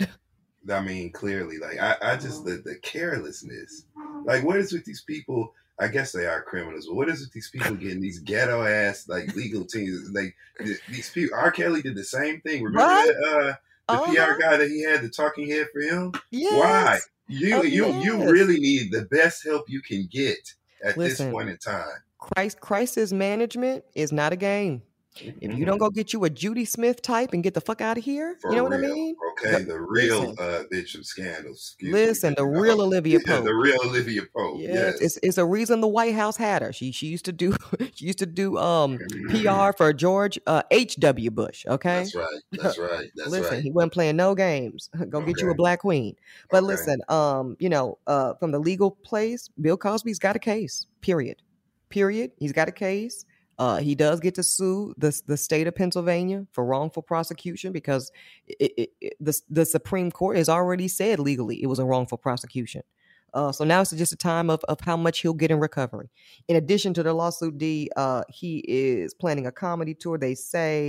I mean, clearly, like, I, I just, the, the carelessness. Like, what is with these people? I guess they are criminals, but what is with these people getting these ghetto ass, like, legal teams? Like, these people, R. Kelly did the same thing. Remember right? that, uh, the uh-huh. P R guy that he had, the talking head for him? Yes. Why? You, oh, you, yes. you really need the best help you can get at Listen, this point in time. Christ, crisis management is not a game. If you don't go get you a Judy Smith type and get the fuck out of here, For you know real. what I mean? Okay, the, the real uh, bitch of scandals. Listen, me. the real Olivia yeah, Pope. The real Olivia Pope. Yes, yes. It's, it's a reason the White House had her. She she used to do she used to do um P R for George uh, H W Bush. Okay, that's right. That's right. That's listen, right. he wasn't playing no games. Go okay. get you a black queen. But okay. listen, um, you know, uh, from the legal place, Bill Cosby's got a case. Period. Period. He's got a case. Uh, he does get to sue the the state of Pennsylvania for wrongful prosecution because it, it, it, the the Supreme Court has already said legally it was a wrongful prosecution. Uh, so now it's just a time of of how much he'll get in recovery. In addition to the lawsuit, D, uh, he is planning a comedy tour. They say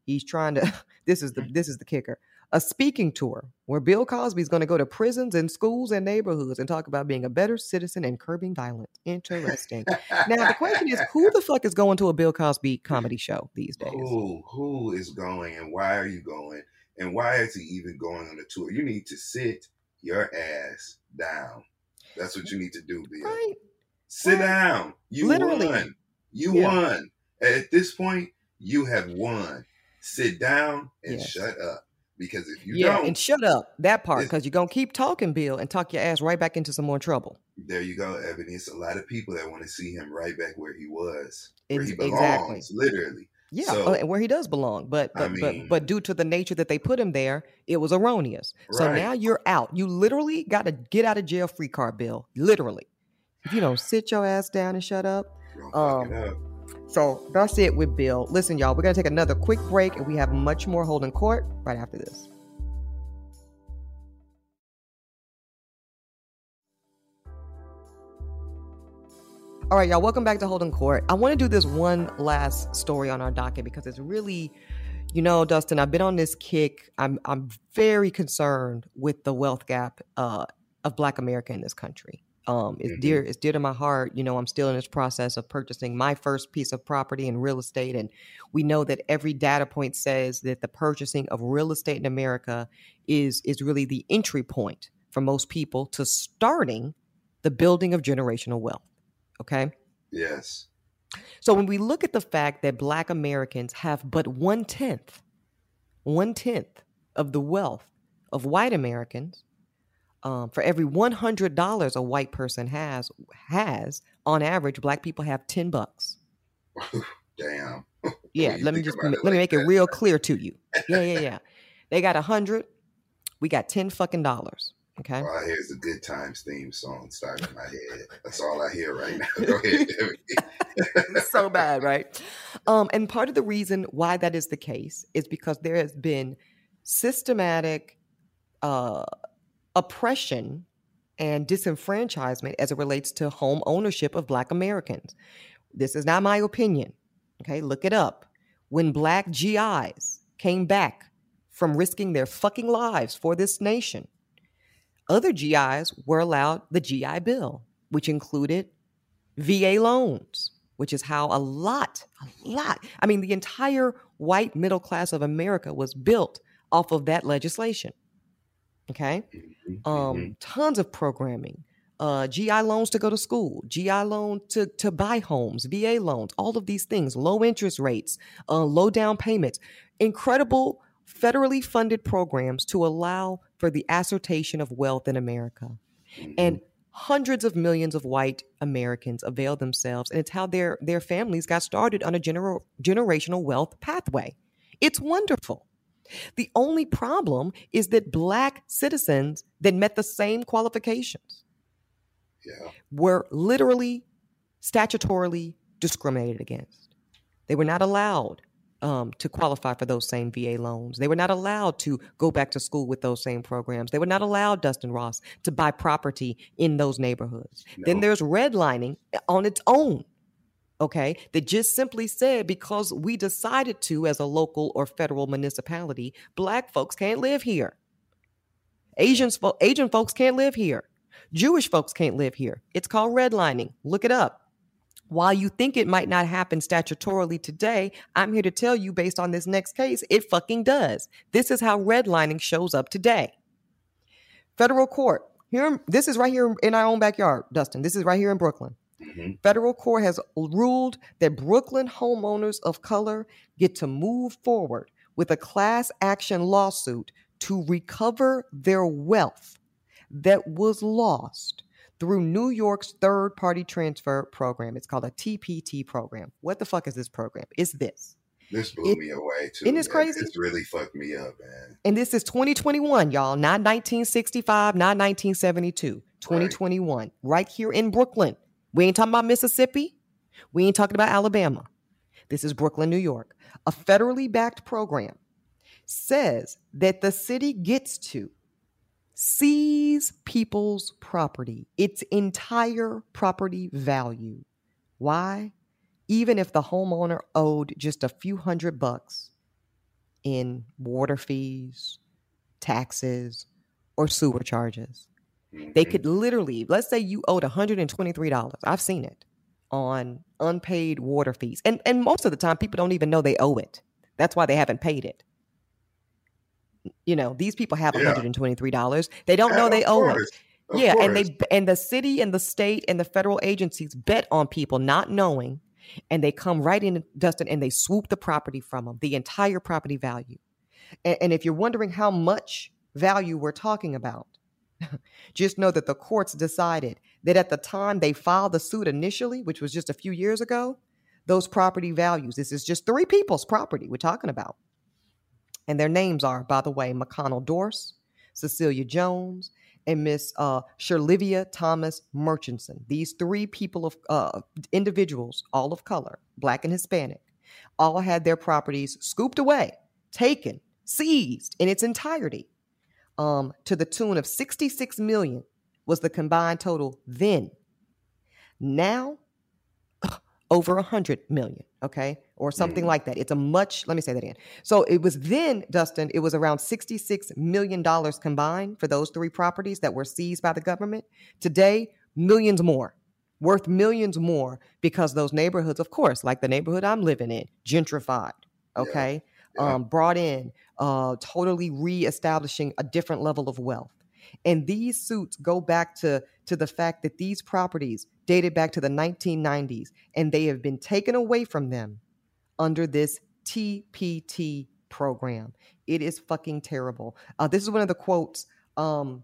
He's trying to, this is the this is the kicker, a speaking tour where Bill Cosby is going to go to prisons and schools and neighborhoods and talk about being a better citizen and curbing violence. Interesting. Now, the question is, who the fuck is going to a Bill Cosby comedy show these days? Who, who is going and why are you going? And why is he even going on a tour? You need to sit your ass down. That's what you need to do, Bill. Right. Sit right. down. You Literally. won. You yeah. won. At this point, you have won. Sit down and yes. shut up. Because if you yeah, don't... and shut up, that part, because you're going to keep talking, Bill, and talk your ass right back into some more trouble. There you go, Ebony. It's a lot of people that want to see him right back where he was, where it's, he belongs, exactly. literally. Yeah, so, and where he does belong. But but, I mean, but but due to the nature that they put him there, it was erroneous. Right. So now you're out. You literally got to get out of jail free card, Bill. Literally. If you don't sit your ass down and shut up. Don't um, fuck it up. So that's it with Bill. Listen, y'all, we're going to take another quick break, and we have much more Holding Court right after this. All right, y'all, welcome back to Holding Court. I want to do this one last story on our docket because it's really, you know, Dustin, I've been on this kick. I'm I'm very concerned with the wealth gap uh, of Black America in this country. Um, it's mm-hmm. dear, it's dear to my heart. You know, I'm still in this process of purchasing my first piece of property in real estate. And we know that every data point says that the purchasing of real estate in America is, is really the entry point for most people to starting the building of generational wealth. Okay? Yes. So when we look at the fact that Black Americans have but one-tenth, one-tenth of the wealth of white Americans, Um, for every one hundred dollars a white person has, has on average, Black people have ten bucks. Damn. Yeah, let me just let like me make that. it real clear to you. Yeah, yeah, yeah. They got a hundred. We got ten fucking dollars. Okay. All I hear is the Good Times theme song stuck in my head. That's all I hear right now. Go ahead. It's so bad, right? Um, and part of the reason why that is the case is because there has been systematic uh, oppression and disenfranchisement as it relates to home ownership of Black Americans. This is not my opinion. Okay, look it up. When Black G Is came back from risking their fucking lives for this nation, other G Is were allowed the G I Bill, which included V A loans, which is how a lot, a lot, I mean, the entire white middle class of America was built off of that legislation. Okay? Mm-hmm. Um, tons of programming, uh, G I loans to go to school, G I loan to, to buy homes, V A loans, all of these things, low interest rates, uh, low down payments, incredible federally funded programs to allow for the assertion of wealth in America. Mm-hmm. And hundreds of millions of white Americans avail themselves, and it's how their, their families got started on a gener- generational wealth pathway. It's wonderful. The only problem is that Black citizens that met the same qualifications yeah. were literally statutorily discriminated against. They were not allowed um, to qualify for those same V A loans. They were not allowed to go back to school with those same programs. They were not allowed, Dustin Ross, to buy property in those neighborhoods. No. Then there's redlining on its own. Okay, that just simply said because we decided to as a local or federal municipality, Black folks can't live here. Asians, fo- Asian folks can't live here. Jewish folks can't live here. It's called redlining. Look it up. While you think it might not happen statutorily today, I'm here to tell you based on this next case, it fucking does. This is how redlining shows up today. Federal court. Here, this is right here in our own backyard, Dustin. This is right here in Brooklyn. Mm-hmm. Federal court has ruled that Brooklyn homeowners of color get to move forward with a class action lawsuit to recover their wealth that was lost through New York's third-party transfer program. It's called a T P T program. What the fuck is this program? It's this. This blew it, me away, too. Isn't this crazy? It's really fucked me up, man. And this is twenty twenty-one, y'all. Not nineteen sixty-five, not nineteen seventy-two. twenty twenty-one. Right, right here in Brooklyn. We ain't talking about Mississippi. We ain't talking about Alabama. This is Brooklyn, New York. A federally backed program says that the city gets to seize people's property, its entire property value. Why? Even if the homeowner owed just a few hundred bucks. in water fees, taxes, or sewer charges. Mm-hmm. They could literally, let's say you owed one hundred twenty-three dollars. I've seen it on unpaid water fees. And, and most of the time, people don't even know they owe it. That's why they haven't paid it. You know, these people have yeah. one hundred twenty-three dollars. They don't yeah, know they owe course. it. Of yeah, course. and they and the city and the state and the federal agencies bet on people not knowing, and they come right in, Dustin, and they swoop the property from them, the entire property value. And, and if you're wondering how much value we're talking about, just know that the courts decided that at the time they filed the suit initially, which was just a few years ago, those property values, this is just three people's property we're talking about. And their names are, by the way, McConnell Dorse, Cecilia Jones, and Miss uh, Sherlivia Thomas Murchison. These three people of uh, individuals, all of color, Black and Hispanic, all had their properties scooped away, taken, seized in its entirety, um, to the tune of sixty-six million dollars was the combined total then. Now, over one hundred million, okay? Or something mm. like that. It's a much, let me say that again. So it was then, Dustin, it was around sixty-six million dollars combined for those three properties that were seized by the government. Today, millions more, worth millions more, because those neighborhoods, of course, like the neighborhood I'm living in, gentrified, okay? Yeah. Yeah. Um, brought in, uh, totally reestablishing a different level of wealth. And these suits go back to, to the fact that these properties dated back to the nineteen nineties, and they have been taken away from them under this T P T program. It is fucking terrible. Uh, this is one of the quotes um,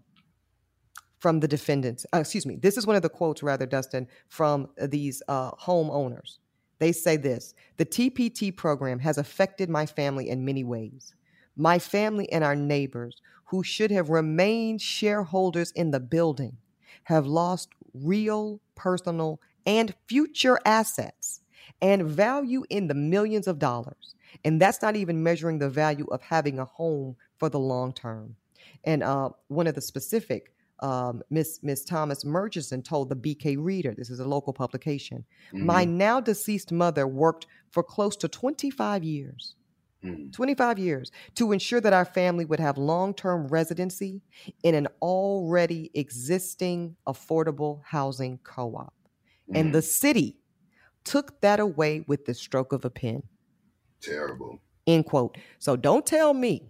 from the defendants. Uh, excuse me. This is one of the quotes, rather, Dustin, from these uh, homeowners. They say this: the T P T program has affected my family in many ways. My family and our neighbors, who should have remained shareholders in the building, have lost real, personal, and future assets and value in the millions of dollars. And that's not even measuring the value of having a home for the long term. And uh, one of the specific, um, Miss Miss Thomas Murchison told the B K Reader, this is a local publication, mm-hmm. my now deceased mother worked for close to twenty-five years. twenty-five years to ensure that our family would have long-term residency in an already existing affordable housing co-op. Mm. And the city took that away with the stroke of a pen. Terrible. End quote. So don't tell me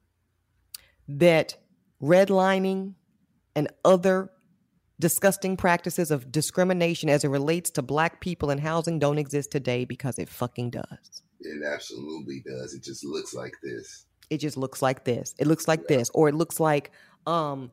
that redlining and other disgusting practices of discrimination as it relates to Black people in housing don't exist today, because it fucking does. It absolutely does. It just looks like this. It just looks like this. It looks like yeah. this. Or it looks like um,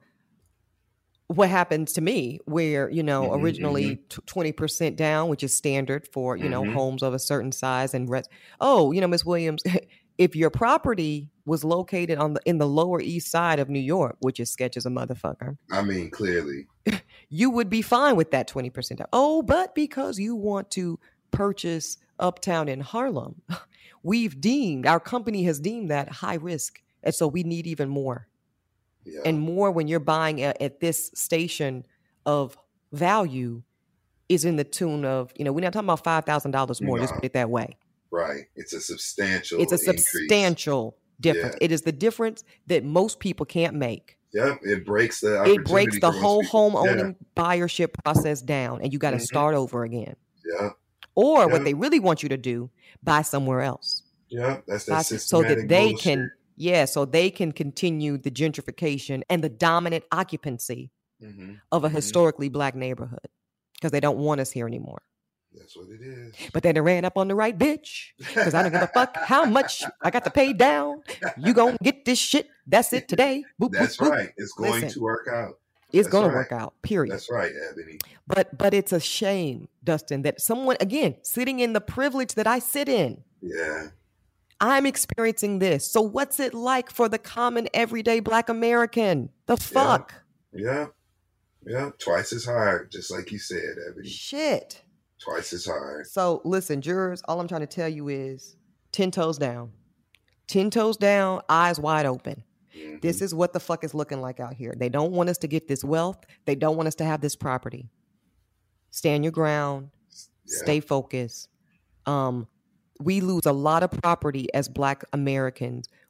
what happens to me, where, you know, mm-hmm, originally mm-hmm. twenty percent down, which is standard for, you mm-hmm. know, homes of a certain size. And res- oh, you know, Miss Williams, if your property was located on the in the Lower East Side of New York, which is sketch as a motherfucker. I mean, clearly. You would be fine with that twenty percent down. Oh, but because you want to purchase uptown in Harlem, we've deemed, our company has deemed that high risk. And so we need even more. Yeah. And more when you're buying at, at this station of value is in the tune of, you know, we're not talking about five thousand dollars more, no. Just put it that way. Right. It's a substantial It's a increase. substantial difference. Yeah. It is the difference that most people can't make. Yep, it breaks the It breaks the whole home owning yeah. buyership process down, and you got to mm-hmm. start over again. Yeah. Or yeah. what they really want you to do, buy somewhere else. Yeah, that's that buy, systematic so that they bullshit. can, yeah, so they can continue the gentrification and the dominant occupancy mm-hmm. of a mm-hmm. historically Black neighborhood, because they don't want us here anymore. That's what it is. But then they ran up on the right bitch, because I don't give a fuck how much I got to pay down. You gonna get this shit. That's it today. Boop, That's boop, right. boop. It's going Listen, to work out. It's That's going right. to work out, period. That's right, Ebony. But but it's a shame, Dustin, that someone, again, sitting in the privilege that I sit in, yeah, I'm experiencing this. So what's it like for the common, everyday Black American? The fuck? Yeah, yeah, yeah. Twice as hard, just like you said, Ebony. Shit. Twice as hard. So listen, jurors, all I'm trying to tell you is ten toes down. Ten toes down, eyes wide open. Mm-hmm. This is what the fuck is looking like out here. They don't want us to get this wealth. They don't want us to have this property. Stand your ground. Yeah. Stay focused. Um, we lose a lot of property as Black Americans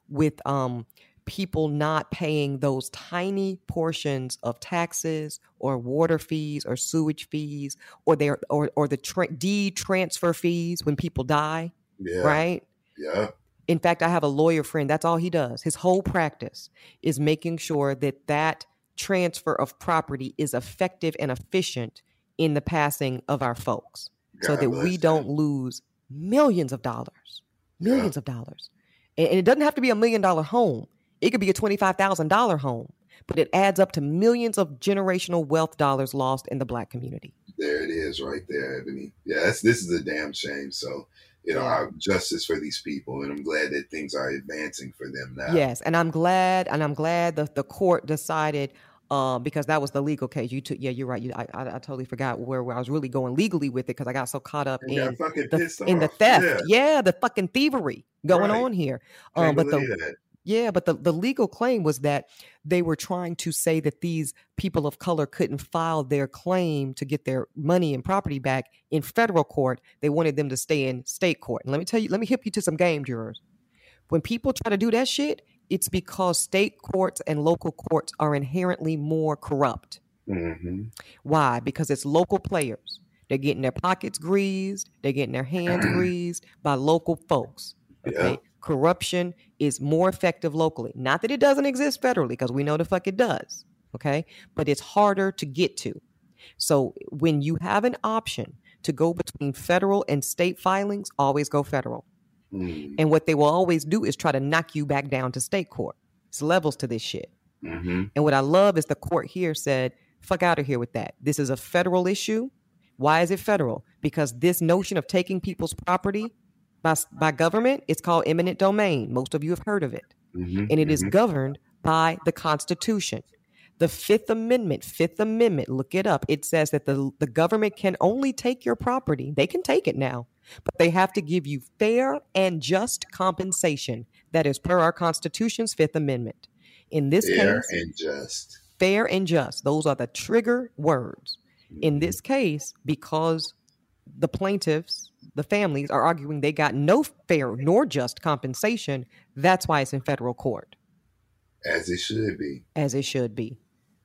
with um, people not paying those tiny portions of taxes or water fees or sewage fees or their or or the tra- deed transfer fees when people die. Yeah. Right. Yeah. In fact, I have a lawyer friend. That's all he does. His whole practice is making sure that that transfer of property is effective and efficient in the passing of our folks, God so that we don't lose millions of dollars, millions yeah. of dollars. And, and it doesn't have to be a million dollar home. It could be a twenty-five thousand dollars home, but it adds up to millions of generational wealth dollars lost in the Black community. There it is right there, Ebony. Yeah, that's, this is a damn shame. So, you know, yeah. justice for these people. And I'm glad that things are advancing for them now. Yes. And I'm glad, and I'm glad that the court decided, um, because that was the legal case. You took, yeah, you're right. You, I, I, I totally forgot where, where I was really going legally with it because I got so caught up in the, in the theft. Yeah. yeah, the fucking thievery going right. on here. Um, but the that. Yeah, but the, the legal claim was that they were trying to say that these people of color couldn't file their claim to get their money and property back in federal court. They wanted them to stay in state court. And let me tell you, let me hip you to some game, jurors. When people try to do that shit, it's because state courts and local courts are inherently more corrupt. Mm-hmm. Why? Because it's local players. They're getting their pockets greased. They're getting their hands greased by local folks. Okay. Yeah. Corruption is more effective locally. Not that it doesn't exist federally, because we know the fuck it does. Okay. But it's harder to get to. So when you have an option to go between federal and state filings, always go federal. Mm. And what they will always do is try to knock you back down to state court. It's levels to this shit. Mm-hmm. And what I love is the court here said, fuck out of here with that. This is a federal issue. Why is it federal? Because this notion of taking people's property By, by government, it's called eminent domain. Most of you have heard of it. Mm-hmm, and it mm-hmm. is governed by the Constitution. The Fifth Amendment, Fifth Amendment, look it up. It says that the, the government can only take your property. They can take it now, but they have to give you fair and just compensation. That is per our Constitution's Fifth Amendment. In this fair case, and just. Fair and just. Those are the trigger words. Mm-hmm. In this case, because the plaintiffs, the families are arguing they got no fair nor just compensation. That's why it's in federal court. As it should be. As it should be.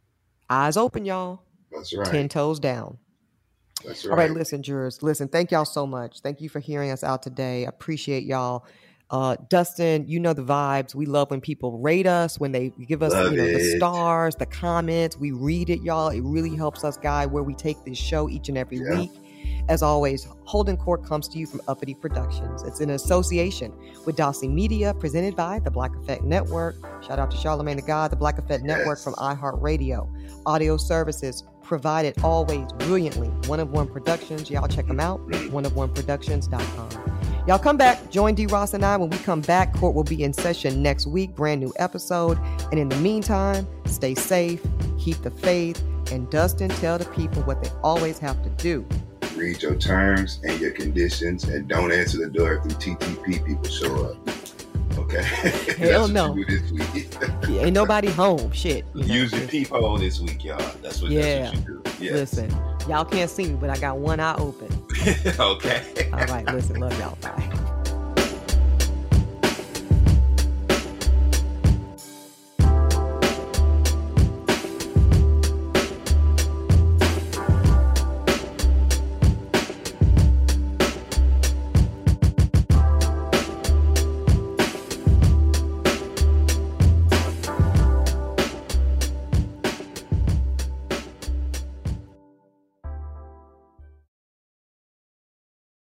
Eyes open, y'all. That's right. Ten toes down. That's right. All right, listen, jurors. Listen, thank y'all so much. Thank you for hearing us out today. I appreciate y'all. Uh, Dustin, you know the vibes. We love when people rate us, when they give us you know, the stars, the comments. We read it, y'all. It really helps us guide where we take this show each and every yeah. week. As always, Holding Court comes to you from Uppity Productions. It's in association with Dossie Media, presented by the Black Effect Network. Shout out to Charlamagne the God, the Black Effect yes. Network from iHeartRadio. Audio services provided always brilliantly. One of One Productions. Y'all check them out. one of one productions dot com. Y'all come back. Join D. Ross and I when we come back. Court will be in session next week. Brand new episode. And in the meantime, stay safe, keep the faith, and Dustin, tell the people what they always have to do. Read your terms and your conditions, and don't answer the door if the T T P people show up. Okay? Hell no. You do this week. Yeah, ain't nobody home. Shit. You know, use your peephole this week, y'all. That's what, yeah. that's what you do. Yes. Listen, y'all can't see me, but I got one eye open. Okay. All right. Listen, love y'all. Bye.